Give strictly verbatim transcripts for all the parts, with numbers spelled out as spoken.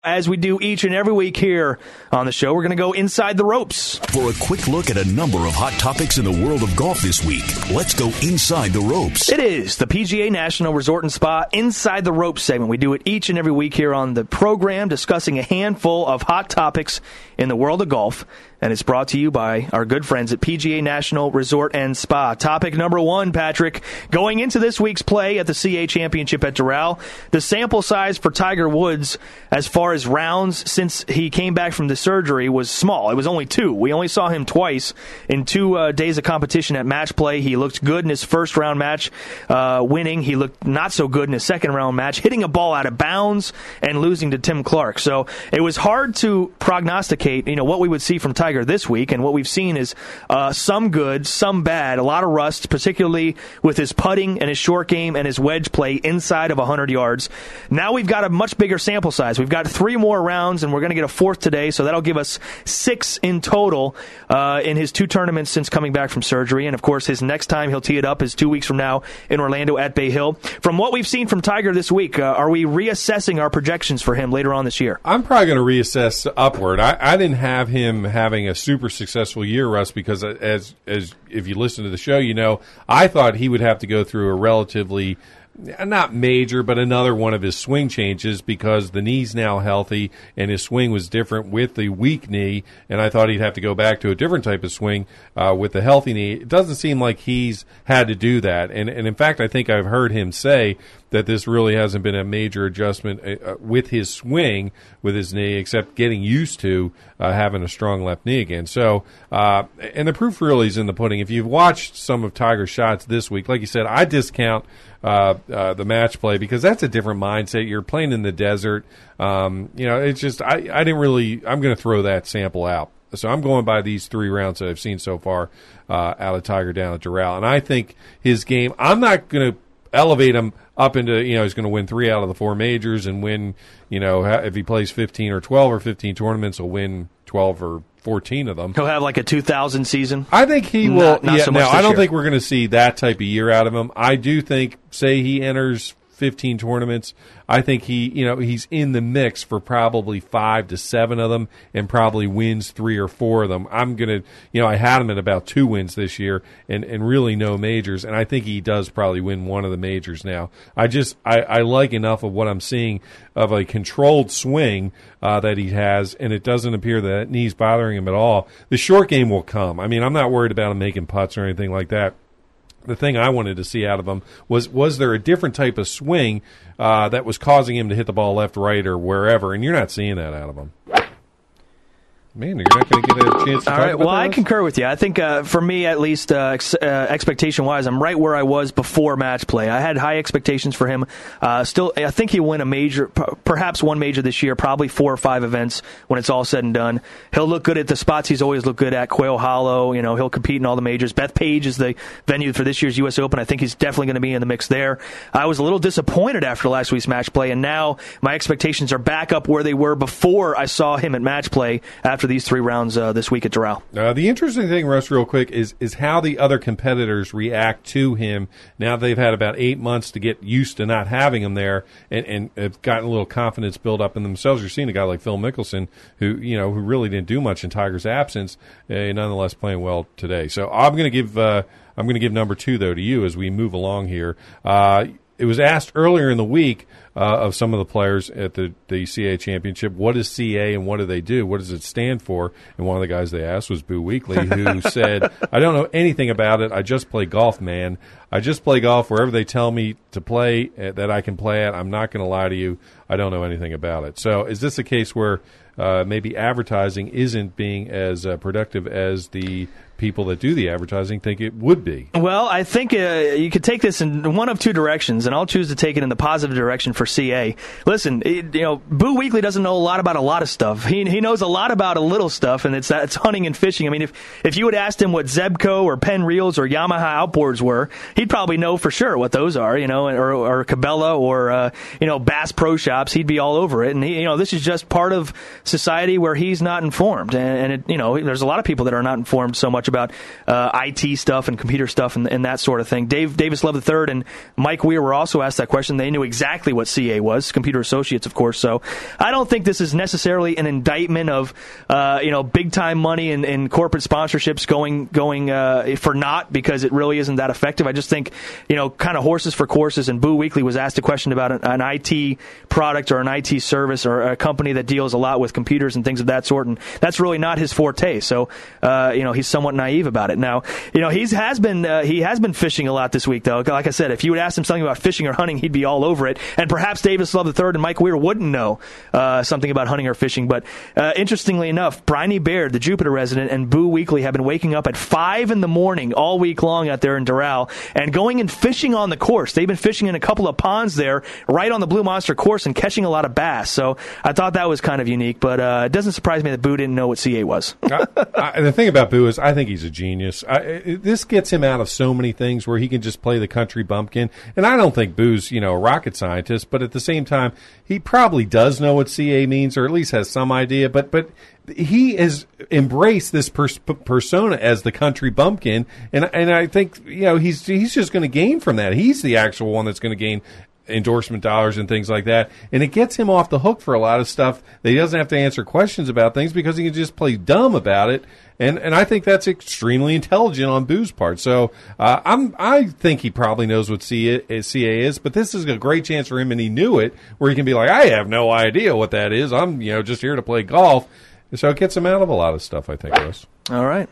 As we do each and every week here on the show, we're going to go inside the ropes. For a quick look at a number of hot topics in the world of golf this week, let's go inside the ropes. It is the P G A National Resort and Spa Inside the Ropes segment. We do it each and every week here on the program, discussing a handful of hot topics in the world of golf. And it's brought to you by our good friends at P G A National Resort and Spa. Topic number one, Patrick, going into this week's play at the C A Championship at Doral, the sample size for Tiger Woods as far as rounds since he came back from the surgery was small. It was only two. We only saw him twice in two uh, days of competition at match play. He looked good in his first round match, uh, winning. He looked not so good in his second round match, hitting a ball out of bounds and losing to Tim Clark. So it was hard to prognosticate, you know, what we would see from Tiger this week, and what we've seen is uh, some good, some bad, a lot of rust, particularly with his putting and his short game and his wedge play inside of one hundred yards. Now we've got a much bigger sample size. We've got three more rounds, and we're going to get a fourth today, so that'll give us six in total uh, in his two tournaments since coming back from surgery. And, of course, his next time he'll tee it up is two weeks from now in Orlando at Bay Hill. From what we've seen from Tiger this week, uh, are we reassessing our projections for him later on this year? I'm probably going to reassess upward. I, I didn't have him having a super successful year, Russ, because as as if you listen to the show, you know, I thought he would have to go through a relatively, not major, but another one of his swing changes because the knee's now healthy and his swing was different with the weak knee, and I thought he'd have to go back to a different type of swing uh, with the healthy knee. It doesn't seem like he's had to do that, and, and in fact, I think I've heard him say that this really hasn't been a major adjustment uh, with his swing with his knee, except getting used to uh, having a strong left knee again. So, uh, and the proof really is in the pudding. If you've watched some of Tiger's shots this week, like you said, I discount uh, uh, the match play because that's a different mindset. You're playing in the desert. Um, you know, it's just, I, I didn't really, I'm going to throw that sample out. So I'm going by these three rounds that I've seen so far uh, out of Tiger down at Doral. And I think his game, I'm not going to elevate him up into, you know, he's going to win three out of the four majors and win, you know, if he plays fifteen or twelve or fifteen tournaments, he'll win twelve or fourteen of them. He'll have like a two thousand season? I think he will. Not, not yeah, so much now, I don't year. think we're going to see that type of year out of him. I do think, say he enters fifteen tournaments, I think he, you know, he's in the mix for probably five to seven of them and probably wins three or four of them. I'm going to, you know, I had him at about two wins this year and, and really no majors, and I think he does probably win one of the majors now. I just, I, I like enough of what I'm seeing of a controlled swing uh, that he has, and it doesn't appear that, that knee's bothering him at all. The short game will come. I mean, I'm not worried about him making putts or anything like that. The thing I wanted to see out of him was, was there a different type of swing uh, that was causing him to hit the ball left, right, or wherever, and you're not seeing that out of him. Man, you're not going to get a chance to All talk right. about Well, that? I concur with you. I think uh, for me, at least, uh, ex- uh, expectation-wise, I'm right where I was before match play. I had high expectations for him. Uh, still, I think he'll win a major, p- perhaps one major this year, probably four or five events when it's all said and done. He'll look good at the spots he's always looked good at, Quail Hollow. You know, he'll compete in all the majors. Bethpage is the venue for this year's U S Open. I think he's definitely going to be in the mix there. I was a little disappointed after last week's match play, and now my expectations are back up where they were before I saw him at match play after these three rounds uh, this week at Doral. Uh, the interesting thing, Russ, real quick, is is how the other competitors react to him now they've had about eight months to get used to not having him there and, and have gotten a little confidence built up in themselves. You're seeing a guy like Phil Mickelson, who you know who really didn't do much in Tiger's absence, uh, nonetheless playing well today. So I'm going to give uh, I'm going to give number two though to you as we move along here. Uh, it was asked earlier in the week uh, of some of the players at the, the C A Championship, what is C A and what do they do? What does it stand for? And one of the guys they asked was Boo Weekley, who said, I don't know anything about it. I just play golf, man. I just play golf wherever they tell me to play uh, that I can play at. I'm not going to lie to you. I don't know anything about it. So is this a case where uh, maybe advertising isn't being as uh, productive as the people that do the advertising think it would be? Well, I think uh, you could take this in one of two directions, and I'll choose to take it in the positive direction for C A. Listen, it, you know, Boo Weekley doesn't know a lot about a lot of stuff. He he knows a lot about a little stuff, and it's it's hunting and fishing. I mean, if if you had asked him what Zebco or Penn Reels or Yamaha outboards were, he he'd probably know for sure what those are, you know, or, or Cabela or, uh, you know, Bass Pro Shops. He'd be all over it. And, he, you know, this is just part of society where he's not informed. And, and it, you know, there's a lot of people that are not informed so much about uh, I T stuff and computer stuff and, and that sort of thing. Dave Davis Love the third and Mike Weir were also asked that question. They knew exactly what C A was, Computer Associates, of course. So I don't think this is necessarily an indictment of, uh, you know, big-time money and, and corporate sponsorships going going uh, for naught because it really isn't that effective. I just think, you know, kind of horses for courses. And Boo Weekly was asked a question about an, an I T product or an I T service or a company that deals a lot with computers and things of that sort, and that's really not his forte. So, uh, you know, he's somewhat naive about it. Now, you know, he's has been uh, he has been fishing a lot this week, though. Like I said, if you would ask him something about fishing or hunting, he'd be all over it. And perhaps Davis Love the third and Mike Weir wouldn't know uh, something about hunting or fishing. But uh, interestingly enough, Bryony Baird, the Jupiter resident, and Boo Weekly have been waking up at five in the morning all week long out there in Doral and going and fishing on the course. They've been fishing in a couple of ponds there right on the Blue Monster course and catching a lot of bass. So I thought that was kind of unique. But uh, it doesn't surprise me that Boo didn't know what C A was. I, I, the thing about Boo is I think he's a genius. I, it, this gets him out of so many things where he can just play the country bumpkin. And I don't think Boo's, you know, a rocket scientist, but at the same time, he probably does know what C A means or at least has some idea. But but he has embraced this pers- persona as the country bumpkin, and and I think, you know, he's he's just going to gain from that. He's the actual one that's going to gain endorsement dollars and things like that, and it gets him off the hook for a lot of stuff that he doesn't have to answer questions about things because he can just play dumb about it. And and I think that's extremely intelligent on Boo's part. So uh, I'm I think he probably knows what C A is, but this is a great chance for him, and he knew it, where he can be like, I have no idea what that is. I'm, you know, just here to play golf. So it gets him out of a lot of stuff, I think, Russ. All right.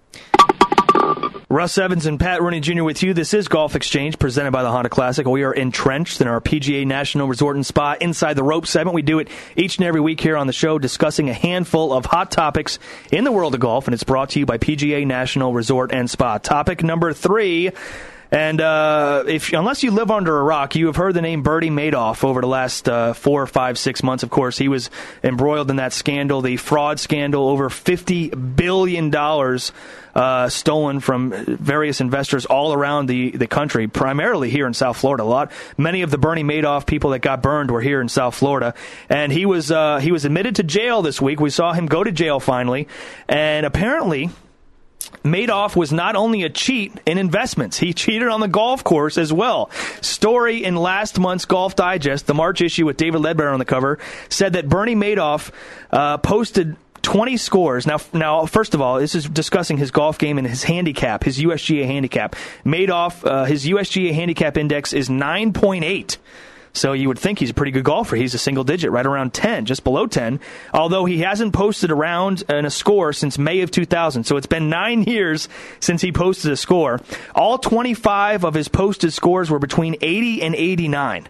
Russ Evans and Pat Rooney Junior with you. This is Golf Exchange presented by the Honda Classic. We are entrenched in our P G A National Resort and Spa Inside the Rope segment. We do it each and every week here on the show, discussing a handful of hot topics in the world of golf, and it's brought to you by P G A National Resort and Spa. Topic number three. And uh, if unless you live under a rock, you have heard the name Bernie Madoff over the last uh, four, five, six months. Of course, he was embroiled in that scandal, the fraud scandal, over fifty billion dollars uh, stolen from various investors all around the, the country, primarily here in South Florida. A lot, many of the Bernie Madoff people that got burned were here in South Florida. And he was uh, he was admitted to jail this week. We saw him go to jail finally, and apparently Madoff was not only a cheat in investments, he cheated on the golf course as well. Story in last month's Golf Digest, the March issue with David Ledbetter on the cover, said that Bernie Madoff uh, posted twenty scores. Now, now, first of all, this is discussing his golf game and his handicap, his U S G A handicap. Madoff, uh, his U S G A handicap index is nine point eight. So you would think he's a pretty good golfer. He's a single digit, right around ten, just below ten, although he hasn't posted around in a score since May of two thousand. So it's been nine years since he posted a score. All twenty-five of his posted scores were between eighty and eighty-nine.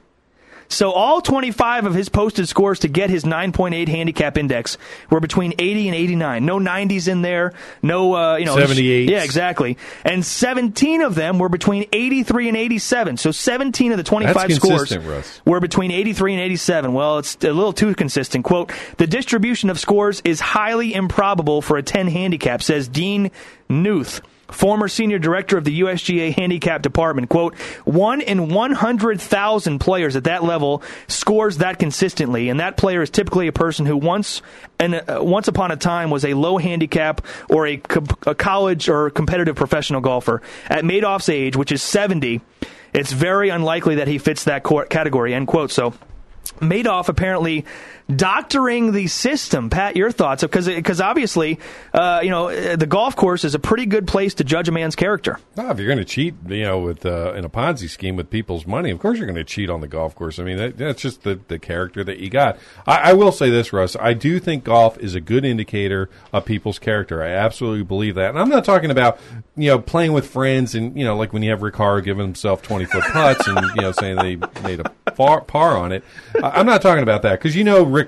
So all twenty-five of his posted scores to get his nine point eight handicap index were between eighty and eighty-nine. No nineties in there. No, uh, you know. seventy-eight. Yeah, exactly. And seventeen of them were between eighty-three and eighty-seven. So seventeen of the twenty-five That's scores Russ. were between eighty-three and eighty-seven. Well, it's a little too consistent. Quote, the distribution of scores is highly improbable for a ten handicap, says Dean Knuth, former senior director of the U S G A handicap department. Quote, one in one hundred thousand players at that level scores that consistently, and that player is typically a person who once and uh, once upon a time was a low handicap or a, co- a college or competitive professional golfer. At Madoff's age, which is seventy, it's very unlikely that he fits that co- category, end quote. So Madoff apparently doctoring the system. Pat, your thoughts? Because because obviously, uh, you know, the golf course is a pretty good place to judge a man's character. No, if you're going to cheat, you know, with uh, in a Ponzi scheme with people's money, of course you're going to cheat on the golf course. I mean, that, that's just the, the character that you got. I, I will say this, Russ. I do think golf is a good indicator of people's character. I absolutely believe that. And I'm not talking about, you know, playing with friends and, you know, like when you have Rick Harr giving himself twenty-foot putts and, you know, saying they made a far, par on it. I, I'm not talking about that because, you know, Rick's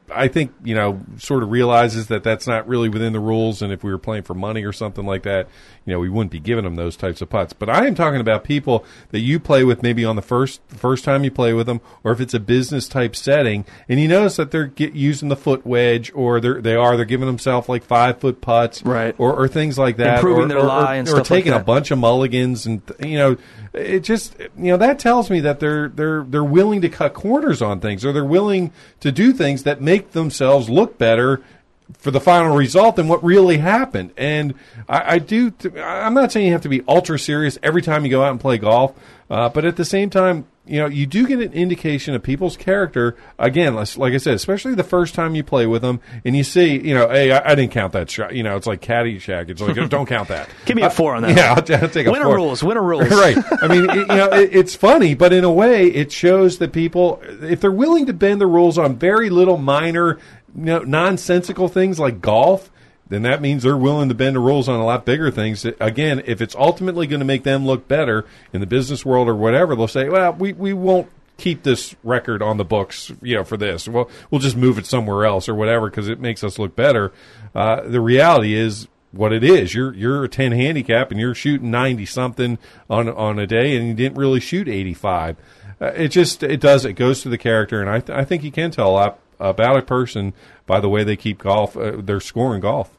I think, you know, sort of realizes that that's not really within the rules, and if we were playing for money or something like that, you know, we wouldn't be giving them those types of putts. But I am talking about people that you play with maybe on the first first time you play with them, or if it's a business type setting, and you notice that they're get, using the foot wedge, or they're, they are they're giving themselves like five foot putts, right, or, or things like that, improving or, their or, lie or, and or stuff taking like a that. bunch of mulligans, and you know, it just you know that tells me that they're they're they're willing to cut corners on things, or they're willing to do things that make themselves look better for the final result than what really happened. And I, I do. I'm not saying you have to be ultra serious every time you go out and play golf, uh, but at the same time, you know, you do get an indication of people's character. Again, like I said, especially the first time you play with them, and you see, you know, hey, I, I didn't count that shot. You know, it's like Caddyshack. It's like, don't count that. Give me a four on that. Uh, yeah, I'll, I'll take a winner four. rules. Winner rules. Right. I mean, it, you know, it, it's funny, but in a way, it shows that people, if they're willing to bend the rules on very little minor, you know, nonsensical things like golf, then that means they're willing to bend the rules on a lot bigger things. Again, if it's ultimately going to make them look better in the business world or whatever, they'll say, well, we, we won't keep this record on the books, you know, for this. Well, we'll just move it somewhere else or whatever because it makes us look better. Uh, the reality is what it is. You're you're a ten handicap and you're shooting ninety something on on a day, and you didn't really shoot eighty-five. Uh, it just it does it goes to the character, and I th- I think you can tell a lot about a person by the way they keep golf, uh, their score in golf.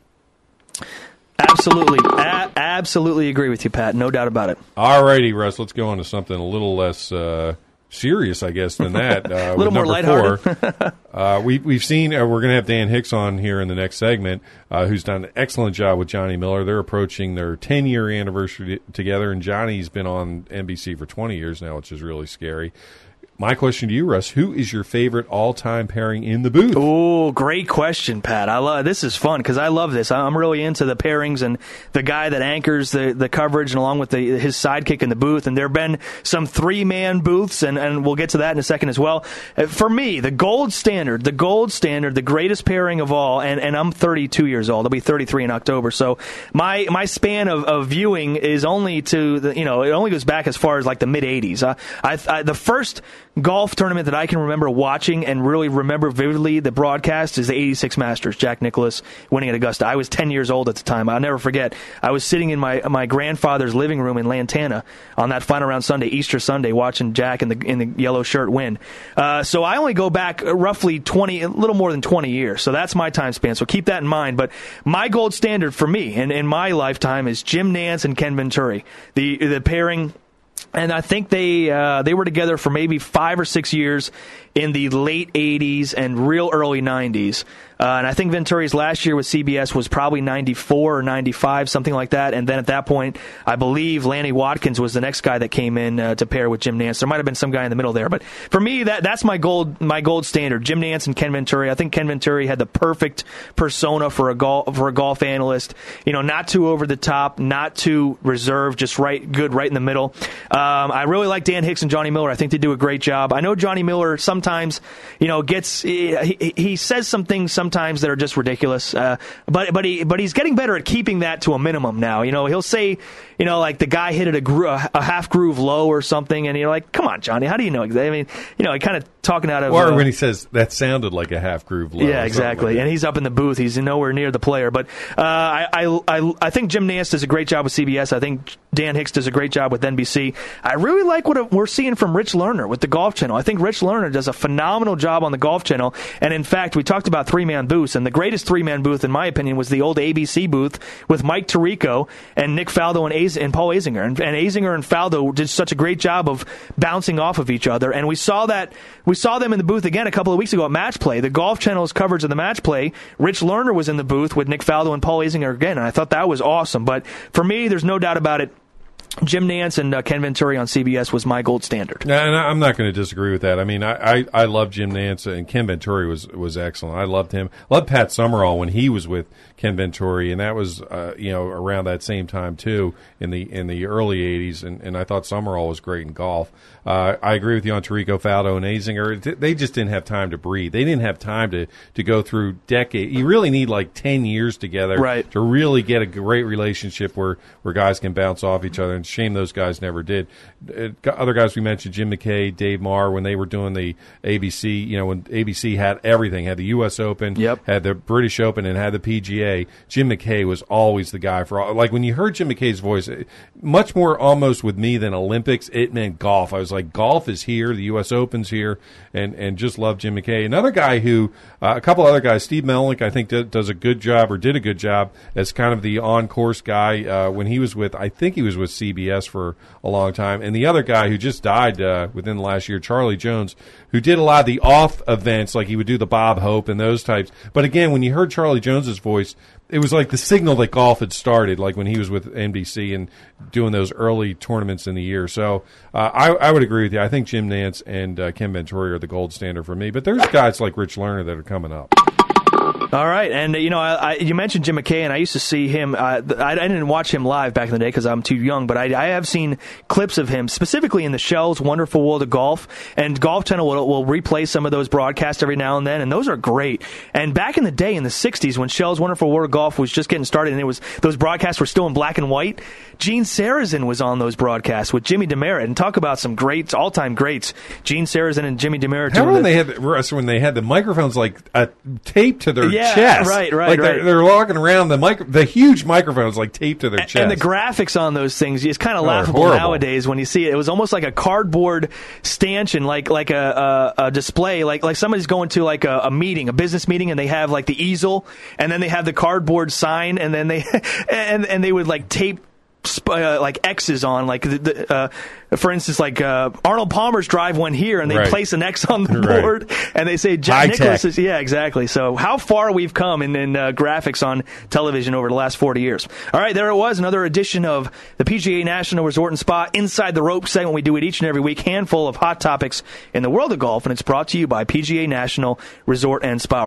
Absolutely. A- absolutely agree with you, Pat. No doubt about it. All righty, Russ, let's go on to something a little less uh, serious, I guess, than that. Uh, a little more lighthearted. uh, we, we've seen, uh, we're going to have Dan Hicks on here in the next segment, uh, who's done an excellent job with Johnny Miller. They're approaching their ten-year anniversary together, and Johnny's been on N B C for twenty years now, which is really scary. My question to you, Russ, who is your favorite all-time pairing in the booth? Oh, great question, Pat. I love this is fun because I love this. I'm really into the pairings and the guy that anchors the, the coverage, and along with the, his sidekick in the booth. And there have been some three-man booths, and, and we'll get to that in a second as well. For me, the gold standard, the gold standard, the greatest pairing of all, and, and I'm thirty-two years old. I'll be thirty-three in October. So my my span of, of viewing is only to, the, you know, it only goes back as far as like the mid-eighties. Uh, I, I, the first golf tournament that I can remember watching and really remember vividly the broadcast is the eighty-six Masters, Jack Nicklaus winning at Augusta. I was ten years old at the time. I'll never forget. I was sitting in my my grandfather's living room in Lantana on that final round Sunday, Easter Sunday, watching Jack in the in the yellow shirt win. Uh, so I only go back roughly twenty, a little more than twenty years. So that's my time span. So keep that in mind. But my gold standard for me and in my lifetime is Jim Nantz and Ken Venturi. The the pairing. And I think they uh, they were together for maybe five or six years in the late eighties and real early nineties. Uh, and I think Venturi's last year with C B S was probably ninety-four or ninety-five, something like that. And then at that point, I believe Lanny Watkins was the next guy that came in uh, to pair with Jim Nantz. There might have been some guy in the middle there. But for me, that that's my gold my gold standard, Jim Nantz and Ken Venturi. I think Ken Venturi had the perfect persona for a golf, for a golf analyst. You know, not too over the top, not too reserved, just right, good, right in the middle. Um, I really like Dan Hicks and Johnny Miller. I think they do a great job. I know Johnny Miller sometimes, you know, gets he, he says some things sometimes that are just ridiculous. Uh, but but he but he's getting better at keeping that to a minimum now. You know, he'll say, you know, like the guy hit it a, gro- a half groove low or something, and you're like, come on, Johnny, how do you know exactly? I mean, you know, he kind of talking out of. Or uh, when he says that sounded like a half groove low. Yeah, exactly. Like and he's up in the booth. He's nowhere near the player. But uh, I, I I I think Jim Nantz does a great job with C B S. I think Dan Hicks does a great job with N B C. I really like what we're seeing from Rich Lerner with the Golf Channel. I think Rich Lerner does a phenomenal job on the Golf Channel. And in fact, we talked about three-man booths, and the greatest three-man booth, in my opinion, was the old A B C booth with Mike Tirico and Nick Faldo and, Az- and Paul Azinger. And, and Azinger and Faldo did such a great job of bouncing off of each other. And we saw that we saw them in the booth again a couple of weeks ago at Match Play. The Golf Channel's coverage of the Match Play, Rich Lerner was in the booth with Nick Faldo and Paul Azinger again, and I thought that was awesome. But for me, there's no doubt about it. Jim Nantz and uh, Ken Venturi on C B S was my gold standard. No, and I'm not going to disagree with that. I mean, I, I, I love Jim Nantz, and Ken Venturi was, was excellent. I loved him. Loved Pat Summerall when he was with Ken Venturi, and that was uh, you know around that same time too in the in the early eighties. And, and I thought Summerall was great in golf. Uh, I agree with you on Tirico, Faldo, and Azinger. They just didn't have time to breathe. They didn't have time to, to go through decades. You really need like ten years together right. to really get a great relationship where, where guys can bounce off each other and shame those guys never did. Uh, other guys we mentioned, Jim McKay, Dave Marr, when they were doing the A B C, you know, when A B C had everything, had the U S Open, yep. had the British Open, and had the P G A, Jim McKay was always the guy for all. Like, when you heard Jim McKay's voice, much more almost with me than Olympics, it meant golf. I was like, golf is here, the U S Open's here, and, and just love Jim McKay. Another guy who, uh, a couple other guys, Steve Melnick, I think, did, does a good job, or did a good job as kind of the on-course guy uh, when he was with, I think he was with C B S for a long time. And the other guy who just died uh, within the last year, Charlie Jones, who did a lot of the off events, like he would do the Bob Hope and those types. But again, when you heard Charlie Jones's voice, it was like the signal that golf had started, like when he was with N B C and doing those early tournaments in the year. So uh, I, I would agree with you. I think Jim Nantz and uh, Ken Venturi are the gold standard for me. But there's guys like Rich Lerner that are coming up. All right, and you know, I, I, you mentioned Jim McKay, and I used to see him. Uh, I, I didn't watch him live back in the day because I'm too young, but I, I have seen clips of him, specifically in the Shell's Wonderful World of Golf, and Golf Channel will, will replay some of those broadcasts every now and then, and those are great. And back in the day, in the sixties, when Shell's Wonderful World of Golf was just getting started, and it was those broadcasts were still in black and white, Gene Sarazen was on those broadcasts with Jimmy DeMerit, and talk about some greats, all-time greats. Gene Sarazen and Jimmy DeMerit. How when the, they had the, when they had the microphones like uh, taped to their yeah, chest, right, right, like right. They're, they're walking around the mic, the huge microphones like taped to their chest, and the graphics on those things is kind of oh, laughable horrible. nowadays when you see it. It was almost like a cardboard stanchion, like like a, a, a display, like like somebody's going to like a, a meeting, a business meeting, and they have like the easel, and then they have the cardboard sign, and then they and and they would like tape. Uh, like X's on, like the, the, uh, for instance, like uh, Arnold Palmer's drive went here, and they right. place an X on the right. board, and they say Jack High Nicklaus tech. is yeah, exactly. So how far we've come in, in uh, graphics on television over the last forty years. All right, there it was, another edition of the P G A National Resort and Spa Inside the Rope segment. We do it each and every week, handful of hot topics in the world of golf, and it's brought to you by P G A National Resort and Spa.